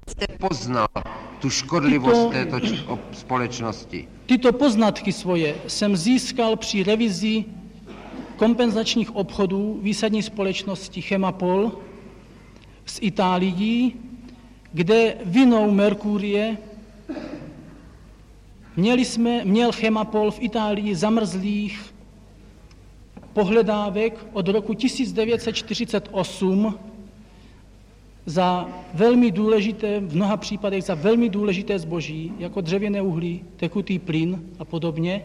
jste poznal tu škodlivost této společnosti? Tyto poznatky svoje jsem získal při revizi kompenzačních obchodů výsadní společnosti Chemapol z Itálií, kde vinou Merkurie měl Chemapol v Itálii zamrzlých pohledávek od roku 1948 za velmi důležité, v mnoha případech za velmi důležité zboží, jako dřevěné uhlí, tekutý plyn a podobně,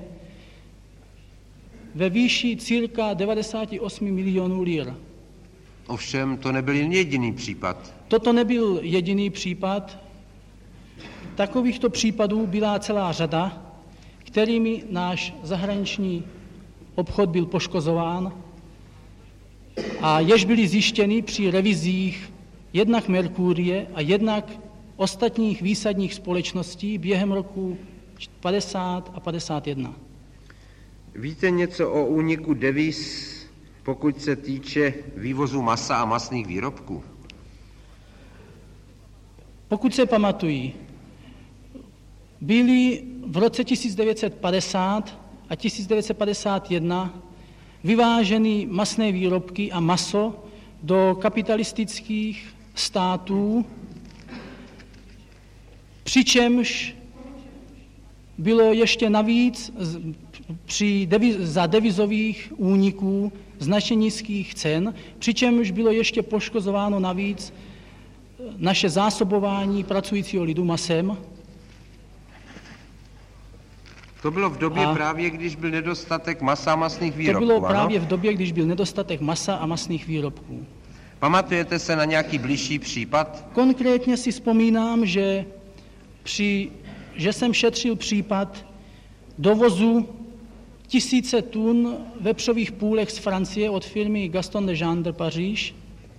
ve výši cirka 98 milionů lír. Ovšem to nebyl jediný případ. Toto nebyl jediný případ. Takovýchto případů byla celá řada, kterými náš zahraniční obchod byl poškozován a jež byly zjištěny při revizích jednak Merkurie a jednak ostatních výsadních společností během roku 50 a 51. Víte něco o úniku deviz, pokud se týče vývozu masa a masných výrobků? Pokud se pamatují, byly v roce 1950 a 1951 vyváženy masné výrobky a maso do kapitalistických států, přičemž bylo ještě navíc za devizových úniků značně nízkých cen, přičemž bylo ještě poškozováno navíc naše zásobování pracujícího lidu masem. To bylo v době právě, když byl nedostatek masa a masných výrobků, To bylo ano? právě v době, když byl nedostatek masa a masných výrobků. Pamatujete se na nějaký bližší případ? Konkrétně si vzpomínám, že jsem šetřil případ dovozu 1000 tun vepřových půlek z Francie od firmy Gaston Legendre Paříž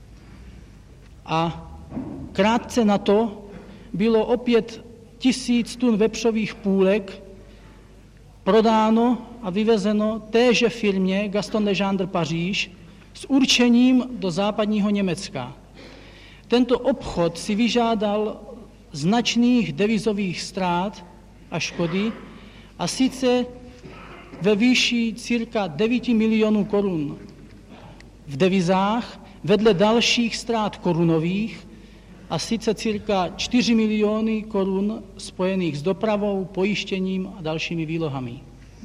a krátce na to bylo opět 1000 tun vepřových půlek prodáno a vyvezeno téže firmě Gaston Legendre Paříž s určením do západního Německa. Tento obchod si vyžádal značných devizových ztrát a škody, a sice ve výši cirka 9 milionů korun v devizách, vedle dalších ztrát korunových, a sice cirka 4 miliony korun spojených s dopravou, pojištěním a dalšími výlohami.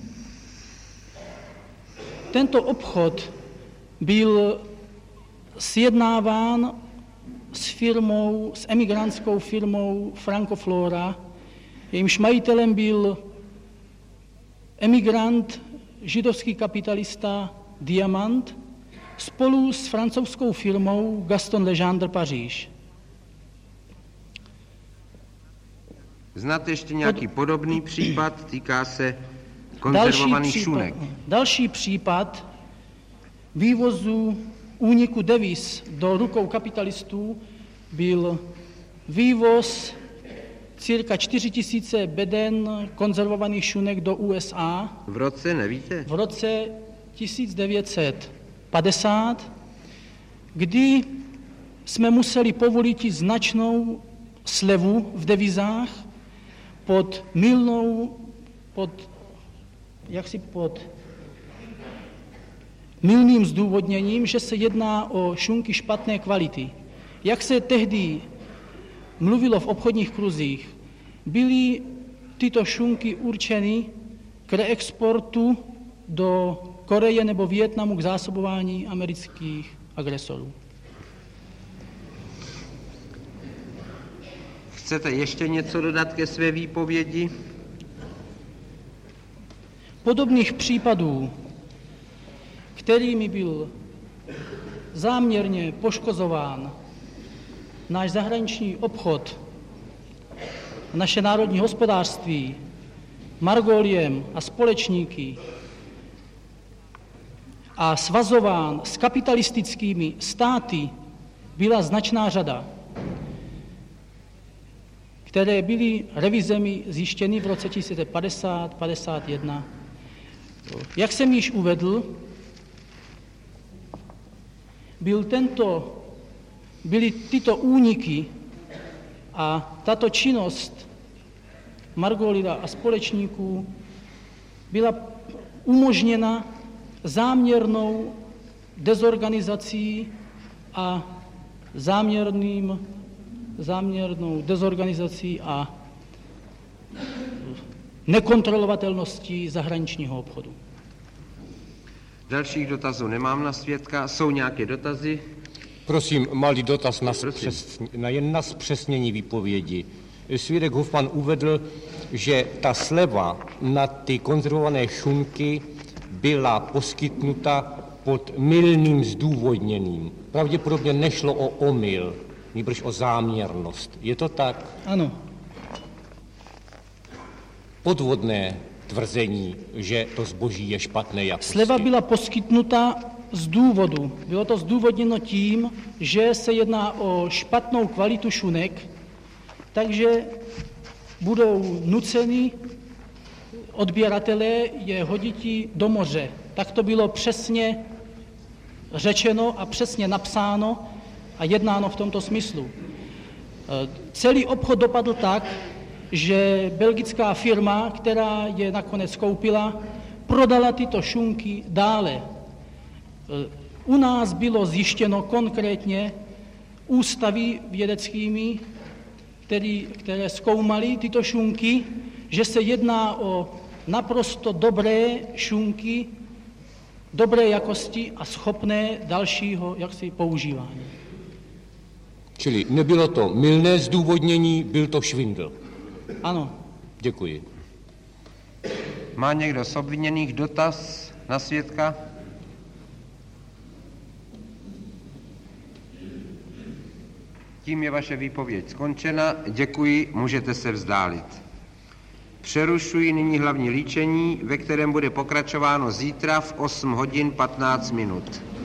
Tento obchod byl sjednáván s emigrantskou firmou Francoflora, jejímž majitelem byl emigrant, židovský kapitalista Diamant, spolu s francouzskou firmou Gaston Legendre Paříž. Znáte ještě nějaký podobný případ, týká se konzervovaných šunek? Další případ vývozu úniku deviz do rukou kapitalistů byl vývoz cirka 4000 beden konzervovaných šunek do USA. V roce, nevíte? V roce 1950, kdy jsme museli povolit značnou slevu v devizách pod mylným zdůvodněním, že se jedná o šunky špatné kvality. Jak se tehdy mluvilo v obchodních kruzích, byly tyto šunky určeny k reexportu do Koreje nebo Vietnamu k zásobování amerických agresorů. Chcete ještě něco dodat ke své výpovědi? Podobných případů, kterými byl záměrně poškozován náš zahraniční obchod, naše národní hospodářství, Margoliem a společníky a svazován s kapitalistickými státy, byla značná řada, které byly revizemi zjištěny v roce 1950-51. Jak jsem již uvedl, byly tyto úniky A tato činnost Margolida a společníků byla umožněna záměrnou dezorganizací a záměrnou dezorganizací a nekontrolovatelností zahraničního obchodu. Dalších dotazů nemám na svědka. Jsou nějaké dotazy? Prosím, malý dotaz jen na zpřesnění výpovědi. Svědek Hofman uvedl, že ta sleva na ty konzervované šunky byla poskytnuta pod mylným zdůvodněním. Pravděpodobně nešlo o omyl, nýbrž o záměrnost. Je to tak? Ano. Podvodné tvrzení, že to zboží je špatné jakosti. Sleva byla poskytnuta z důvodu. Bylo to zdůvodněno tím, že se jedná o špatnou kvalitu šunek, takže budou nuceni odběratelé je hoditi do moře. Tak to bylo přesně řečeno a přesně napsáno a jednáno v tomto smyslu. Celý obchod dopadl tak, že belgická firma, která je nakonec koupila, prodala tyto šunky dále. U nás bylo zjištěno konkrétně ústavy vědeckými, které zkoumaly tyto šunky, že se jedná o naprosto dobré šunky, dobré jakosti a schopné dalšího používání. Čili nebylo to mylné zdůvodnění, byl to švindl. Ano. Děkuji. Má někdo z obviněných dotaz na svědka? Tím je vaše výpověď skončena. Děkuji, můžete se vzdálit. Přerušuji nyní hlavní líčení, ve kterém bude pokračováno zítra v 8 hodin 15 minut.